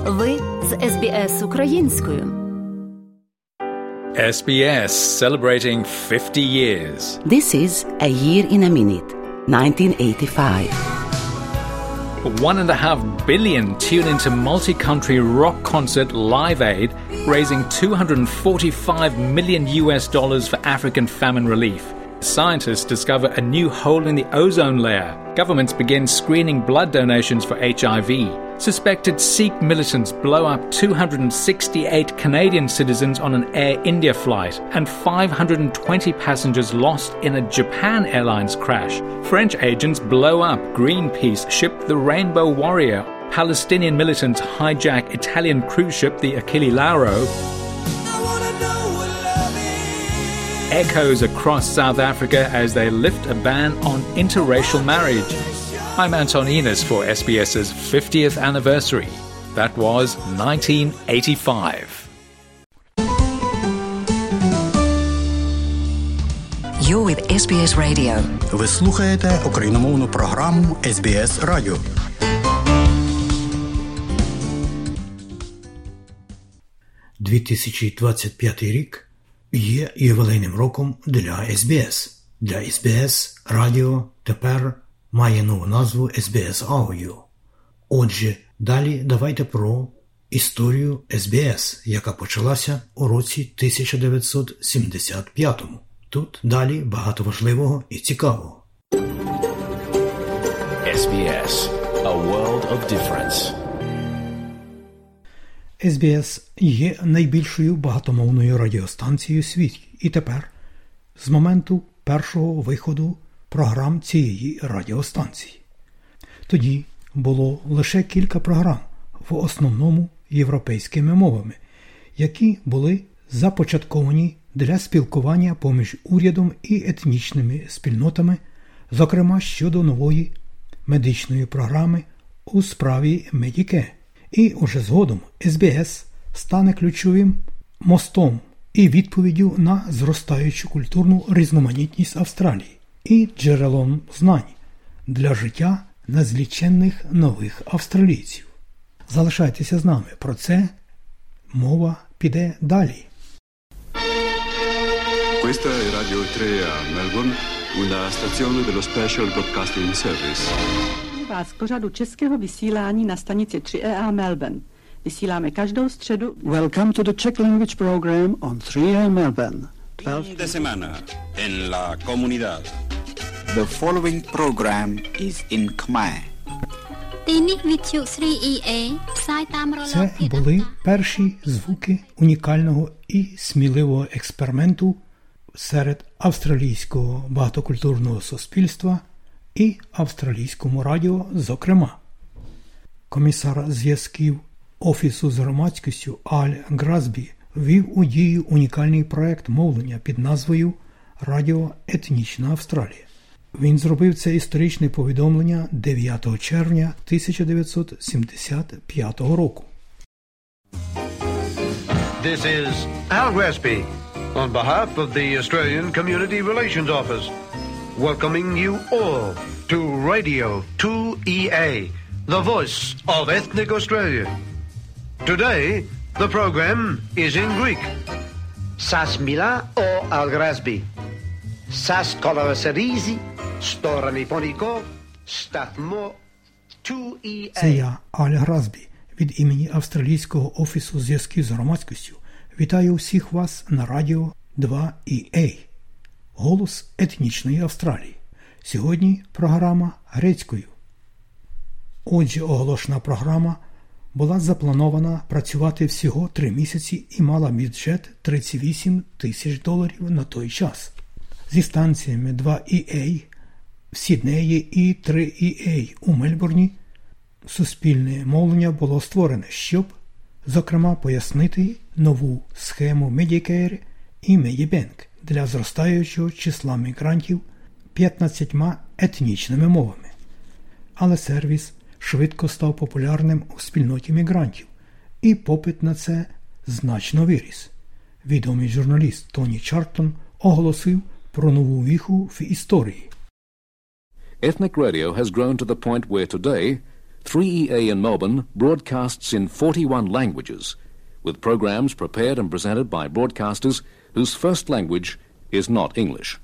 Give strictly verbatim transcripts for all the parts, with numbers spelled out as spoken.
Ви з ес бі ес українською. ес бі ес celebrating fifty years. This is A Year in a Minute, nineteen eighty-five. One and a half billion tune into multi-country rock concert Live Aid, raising two hundred forty-five million U S dollars for African famine relief. Scientists discover a new hole in the ozone layer. Governments begin screening blood donations for H I V. Suspected Sikh militants blow up two hundred sixty-eight Canadian citizens on an Air India flight, and five hundred twenty passengers lost in a Japan Airlines crash. French agents blow up Greenpeace ship the Rainbow Warrior. Palestinian militants hijack Italian cruise ship the Achille Lauro. Echoes across South Africa as they lift a ban on interracial marriage. I'm Anton Enos for SBS's fiftieth anniversary. That was nineteen eighty-five. You're with ес бі ес Radio. Ви слухаєте україномовну програму ес бі ес Радіо. дві тисячі двадцять п'ятий рік є ювілейним роком для ес бі ес. Для ес бі ес Радіо тепер має нову назву ес бі ес Audio. Отже, далі давайте про історію ес бі ес, яка почалася у році тисяча дев'ятсот сімдесят п'ятому. Тут далі багато важливого і цікавого. ес бі ес – A world of difference. ес бі ес є найбільшою багатомовною радіостанцією у світі. І тепер, з моменту першого виходу програм цієї радіостанції. Тоді було лише кілька програм, в основному європейськими мовами, які були започатковані для спілкування поміж урядом і етнічними спільнотами, зокрема щодо нової медичної програми у справі Medicare. І уже згодом ес бі ес стане ключовим мостом і відповіддю на зростаючу культурну різноманітність Австралії і джерелом знань для життя незліченних нових австралійців. Залишайтеся з нами, про це мова піде далі. Questa è Radio tre a Melbourne, una stazione dello Special Broadcasting Service. Vás k pořadu českého vysílání na stanici tři á Melbourne. Vysíláme každou středu. Welcome to the Czech language program on three A Melbourne. Fin de semana en la comunidad. The following program is in Khmer. Це були перші звуки унікального і сміливого експерименту серед австралійського багатокультурного суспільства і австралійському радіо, зокрема. Комісар зв'язків Офісу з громадськістю Аль Гразбі ввів у дію унікальний проект мовлення під назвою «Радіо Етнічна Австралія». Він зробив це історичне повідомлення дев'ятого червня тисяча дев'ятсот сімдесят п'ятого року. This is Al Grazby on behalf of the Australian Community Relations Office, welcoming you all to Radio two E A, the voice of ethnic Australia. Today, the program is in Greek. Σας μιλά ο Al Grazby. Σας καλωσορίζει στο ραδιοφωνικό σταθμό two E A. Це я, Аль Гразбі, від імені Австралійського офісу зв'язків з громадськістю вітаю всіх вас на радіо два І Ей, голос етнічної Австралії. Сьогодні програма грецькою. Отже, оголошена програма була запланована працювати всього три місяці і мала бюджет тридцять вісім тисяч доларів на той час. Зі станціями два І Ей в Сіднеї і три І Ей у Мельбурні суспільне мовлення було створене, щоб, зокрема, пояснити нову схему Medicare і Medibank для зростаючого числа мігрантів п'ятнадцятьма етнічними мовами. Але сервіс швидко став популярним у спільноті мігрантів, і попит на це значно виріс. Відомий журналіст Тоні Чартон оголосив про нову віху в історії. Ethnic radio has grown to the point where today three E A in Melbourne broadcasts in forty-one languages, with programs prepared and presented by broadcasters whose first language is not English.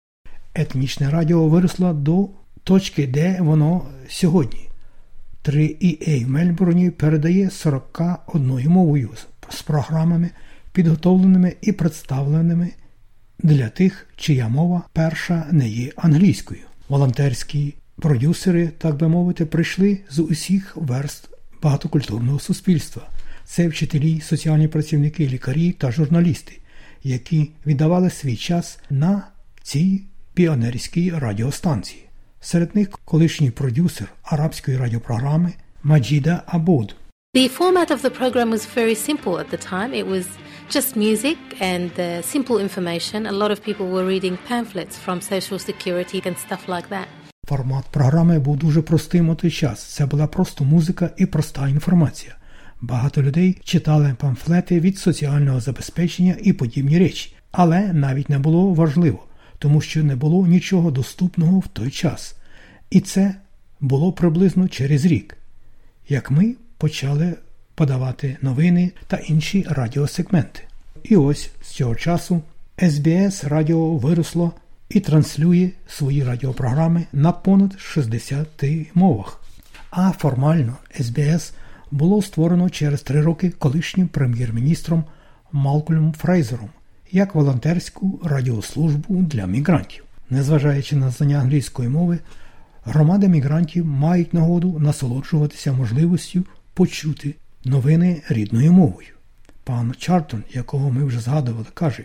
Етнічне радіо виросло до точки, де воно сьогодні. три І Ей в Мельбурні передає сорок одною мовою з програмами, підготовленими і представленими для тих, чия мова перша не є англійською. Волонтерські продюсери, так би мовити, прийшли з усіх верств багатокультурного суспільства. Це вчителі, соціальні працівники, лікарі та журналісти, які віддавали свій час на цій піонерській радіостанції. Серед них колишній продюсер арабської радіопрограми Маджіда Абуд. The format of the program was very simple at the time. It was just music and uh, simple information. A lot of people were reading pamphlets from Social Security and stuff like that. Формат програми був дуже простим у той час. Це була просто музика і проста інформація. Багато людей читали памфлети від соціального забезпечення і подібні речі. Але навіть не було важливо, тому що не було нічого доступного в той час. І це було приблизно через рік, як ми почали подавати новини та інші радіосегменти. І ось з цього часу ес бі ес радіо виросло і транслює свої радіопрограми на понад шістдесяти мовах. А формально ес бі ес було створено через три роки колишнім прем'єр-міністром Малкольмом Фрейзером як волонтерську радіослужбу для мігрантів. Незважаючи на знання англійської мови, громади мігрантів мають нагоду насолоджуватися можливістю почути новини рідною мовою. Пан Чартон, якого ми вже згадували, каже,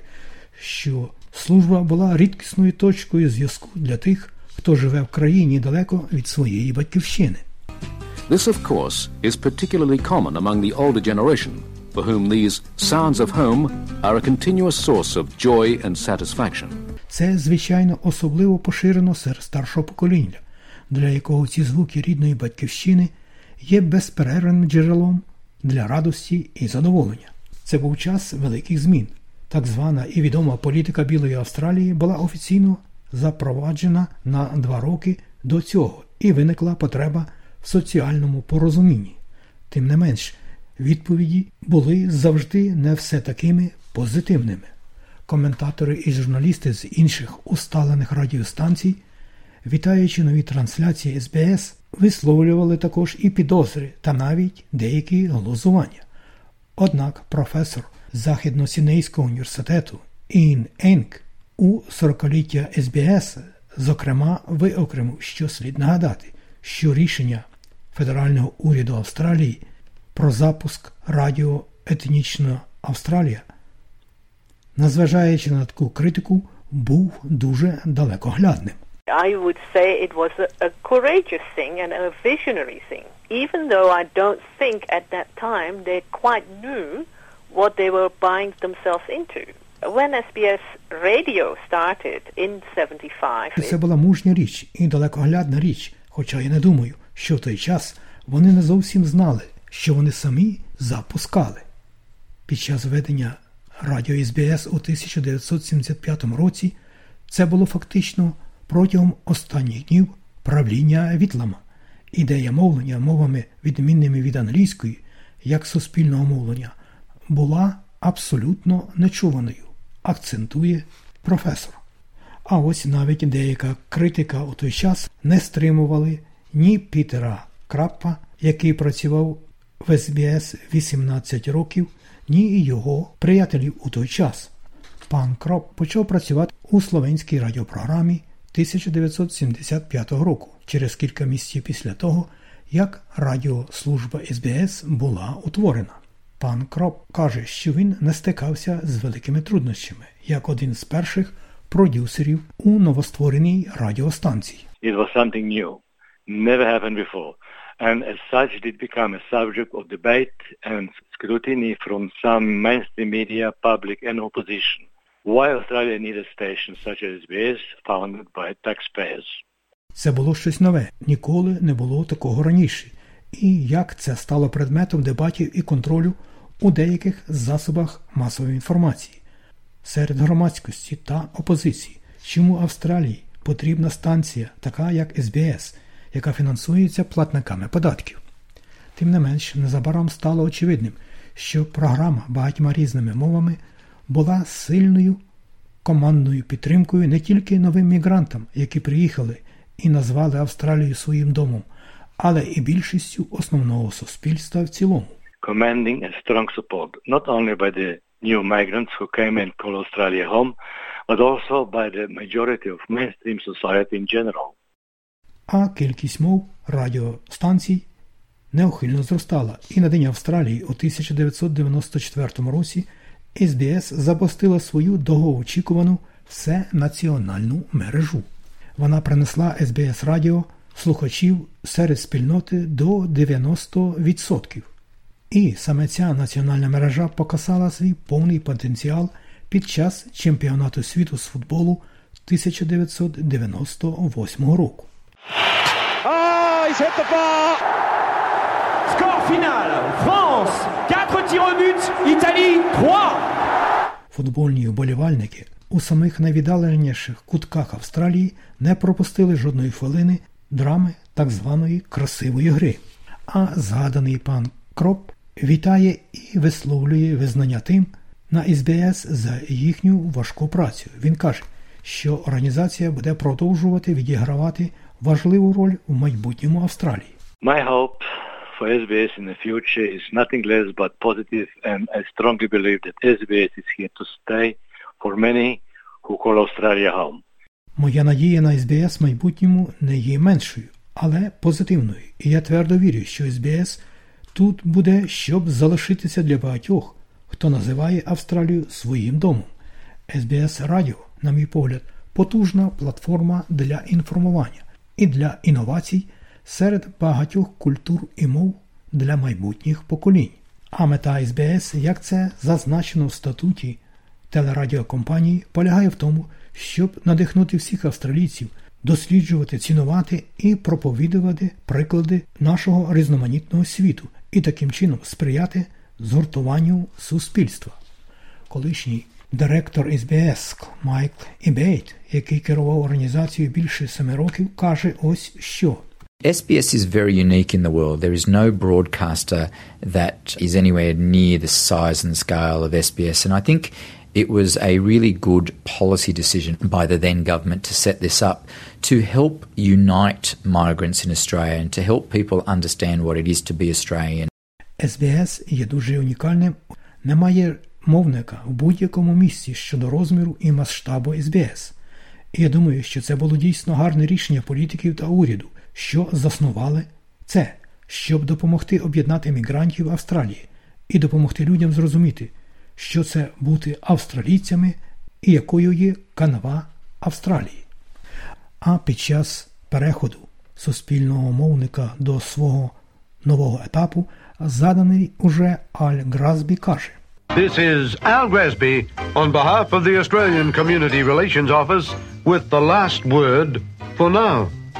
що служба була рідкісною точкою зв'язку для тих, хто живе в країні далеко від своєї батьківщини. This, of course, is particularly common among the older generation, for whom these sounds of home are a continuous source of joy and satisfaction. Це, звичайно, особливо поширено серед старшого покоління, для якого ці звуки рідної батьківщини є безперервним джерелом для радості і задоволення. Це був час великих змін. Так звана і відома політика Білої Австралії була офіційно запроваджена на два роки до цього, і виникла потреба в соціальному порозумінні. Тим не менш, відповіді були завжди не все такими позитивними. Коментатори і журналісти з інших усталених радіостанцій, вітаючи нові трансляції ес бі ес, висловлювали також і підозри та навіть деякі глузування. Однак професор Західно-Сіднейського університету Ін Енк у сорокаліття ес бі ес, зокрема, виокремив, що слід нагадати, що рішення федерального уряду Австралії про запуск радіо «Етнічна Австралія», незважаючи на таку критику, був дуже далекоглядним. I would say it was a, a courageous thing and a visionary thing, even though I don't think at that time they quite knew what they were buying themselves into. When ес бі ес Radio started in seventy-five... Це була мужня річ і далекоглядна річ, хоча я не думаю, що в той час вони не зовсім знали, що вони самі запускали. Під час ведення радіо ес бі ес у тисяча дев'ятсот сімдесят п'ятому році це було фактично протягом останніх днів правління Вітлама. Ідея мовлення мовами, відмінними від англійської, як суспільного мовлення, була абсолютно нечуваною, акцентує професор. А ось навіть деяка критика у той час не стримували ні Пітера Краппа, який працював в ес бі ес вісімнадцять років, ні його приятелів у той час. Пан Кроп почав працювати у словенській радіопрограмі тисяча дев'ятсот сімдесят п'ятого року, через кілька місяців після того, як радіослужба ес бі ес була утворена. Пан Кроп каже, що він не стикався з великими труднощами, як один з перших продюсерів у новоствореній радіостанції. It was something new, never happened before, and as such it did become a subject of debate and scrutiny from some mainstream media, public and opposition. Why Australia needed stations such as ес бі ес founded by taxpayers? Це було щось нове, ніколи не було такого раніше. І як це стало предметом дебатів і контролю у деяких засобах масової інформації, серед громадськості та опозиції. Чому Австралії потрібна станція, така як ес бі ес, яка фінансується платниками податків? Тим не менш, незабаром стало очевидним, що програма багатьма різними мовами була сильною командною підтримкою не тільки новим мігрантам, які приїхали і назвали Австралію своїм домом, але і більшістю основного суспільства в цілому. Commanding a strong support, not only by the new migrants who came and called Australia home, but also by the majority of mainstream society in general. А кількість мов радіостанцій неухильно зростала, і на День Австралії у тисяча дев'ятсот дев'яносто четвертому році ес бі ес запустила свою довгоочікувану всенаціональну мережу. Вона принесла ес бі ес Радіо слухачів серед спільноти до дев'яносто відсотків. І саме ця національна мережа показала свій повний потенціал під час чемпіонату світу з футболу тисяча дев'ятсот дев'яносто восьмого року. Ah, he's hit the bar! Score final, France, quatre tirs au but, Italie, trois! Футбольні вболівальники у самих найвіддаленіших кутках Австралії не пропустили жодної хвилини драми так званої красивої гри. А згаданий пан Кроп вітає і висловлює визнання тим на ес бі ес за їхню важку працю. Він каже, що організація буде продовжувати відігравати важливу роль у майбутньому Австралії. My hope for ес бі ес in the future is nothing less but positive, and I strongly believe that ес бі ес is here to stay for many who call Australia home. Моя надія на ес бі ес в майбутньому не є меншою, але позитивною. І я твердо вірю, що ес бі ес тут буде, щоб залишитися для багатьох, хто називає Австралію своїм домом. ес бі ес Радіо, на мій погляд, потужна платформа для інформування і для інновацій серед багатьох культур і мов для майбутніх поколінь. А мета ес бі ес, як це зазначено в статуті телерадіокомпанії, полягає в тому, щоб надихнути всіх австралійців досліджувати, цінувати і проповідувати приклади нашого різноманітного світу і таким чином сприяти згуртуванню суспільства. Колишній директор ес бі ес Майкл Ібейт, який керував організацією більше семи років, каже ось що. ес бі ес is very unique in the world. There is no broadcaster that is anywhere near the size and scale of ес бі ес, and I think it was a really good policy decision by the then government to set this up to help unite migrants in Australia and to help people understand what it is to be Australian. ес бі ес є дуже унікальним. Немає мовника в будь-якому місці щодо розміру і масштабу ес бі ес. І я думаю, що це було дійсно гарне рішення політиків та уряду, що заснували це, щоб допомогти об'єднати мігрантів Австралії і допомогти людям зрозуміти, що це бути австралійцями і якою є канва Австралії. А під час переходу суспільного мовника до свого нового етапу заданий уже Аль Гразбі каже. This is Al Gresby on behalf of the Australian Community Relations Office with the last word for now.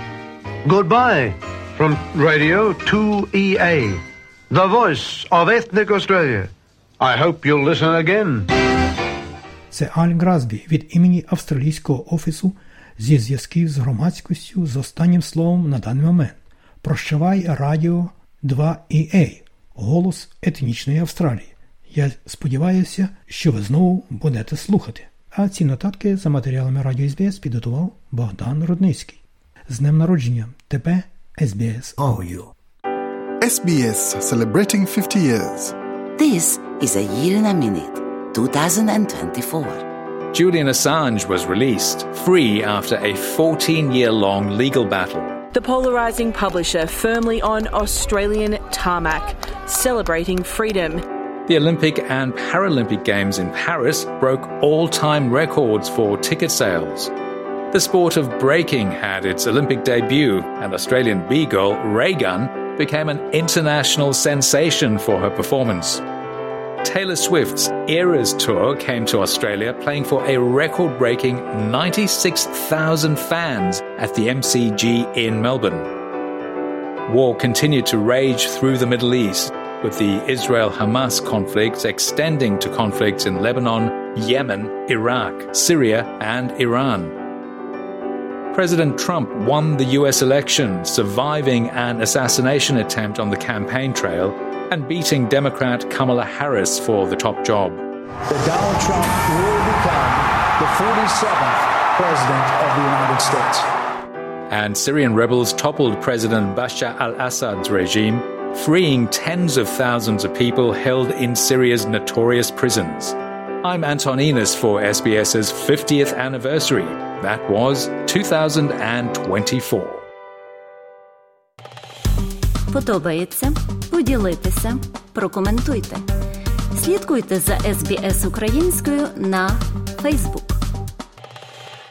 Goodbye from Radio two E A, the voice of ethnic Australia. I hope you'll listen again. Це Аль Гразбі від імені Австралійського офісу зі зв'язків з громадськістю з останнім словом на даний момент. Прощавай Радіо два І Ей, голос етнічної Австралії. Я сподіваюся, що ви знову будете слухати. А ці нотатки за матеріалами Радіо ес бі ес підготував Богдан Рудницький. З днем народження тебе, ес бі ес Audio. ес бі ес celebrating fifty years. This is A Year in a Minute, twenty twenty-four. Julian Assange was released, free after a fourteen-year-long legal battle. The polarising publisher firmly on Australian tarmac, celebrating freedom. The Olympic and Paralympic Games in Paris broke all-time records for ticket sales. The sport of breaking had its Olympic debut, and Australian B-girl Reagan became an international sensation for her performance. Taylor Swift's Eras Tour came to Australia, playing for a record-breaking ninety-six thousand fans at the M C G in Melbourne. War continued to rage through the Middle East, with the Israel-Hamas conflict extending to conflicts in Lebanon, Yemen, Iraq, Syria and Iran. President Trump won the U S election, surviving an assassination attempt on the campaign trail and beating Democrat Kamala Harris for the top job. That Donald Trump will become the forty-seventh President of the United States. And Syrian rebels toppled President Bashar al-Assad's regime, freeing tens of thousands of people held in Syria's notorious prisons. I'm Anton Enos for SBS's fiftieth anniversary. That was two thousand twenty-four. Подобається? Поділіться, прокоментуйте. Слідкуйте за ес бі ес українською на Facebook.